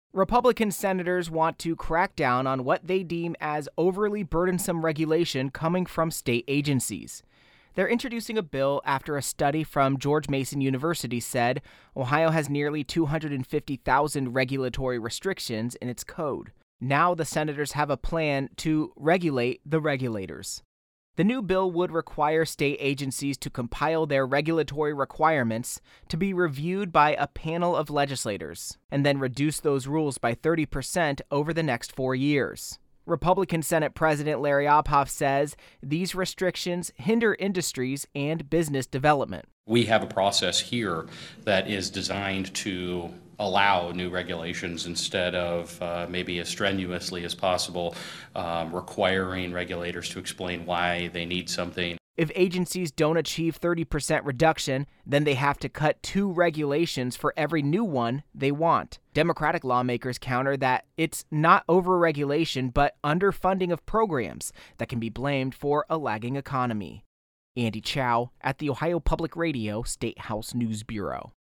Republican senators want to crack down on what they deem as overly burdensome regulation coming from state agencies. They're introducing a bill after a study from George Mason University said Ohio has nearly 250,000 regulatory restrictions in its code. Now the senators have a plan to regulate the regulators. The new bill would require state agencies to compile their regulatory requirements to be reviewed by a panel of legislators, and then reduce those rules by 30% over the next 4 years. Republican Senate President Larry Obhoff says these restrictions hinder industries and business development. We have a process here that is designed to allow new regulations instead of maybe as strenuously as possible requiring regulators to explain why they need something. If agencies don't achieve 30% reduction, then they have to cut 2 regulations for every new one they want. Democratic lawmakers counter that it's not overregulation, but underfunding of programs that can be blamed for a lagging economy. Andy Chow at the Ohio Public Radio State House News Bureau.